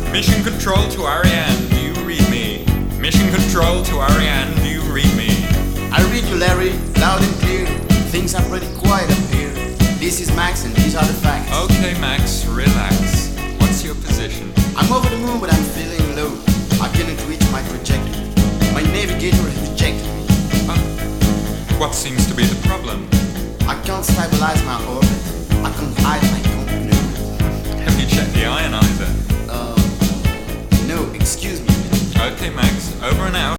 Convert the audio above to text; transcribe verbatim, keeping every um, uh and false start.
Mission control to Ariane, do you read me? Mission control to Ariane, do you read me? I read you, Larry, loud and clear. Things are pretty quiet up here. This is Max and these are the facts. Okay, Max, relax. What's your position? I'm over the moon, but I'm feeling low. I cannot reach my trajectory. My navigator has rejected me. Oh. What seems to be the problem? I can't stabilize my orbit. I can't hide my component. Have you checked the ionizer? Uh, no, excuse me. Okay, Max, over and out.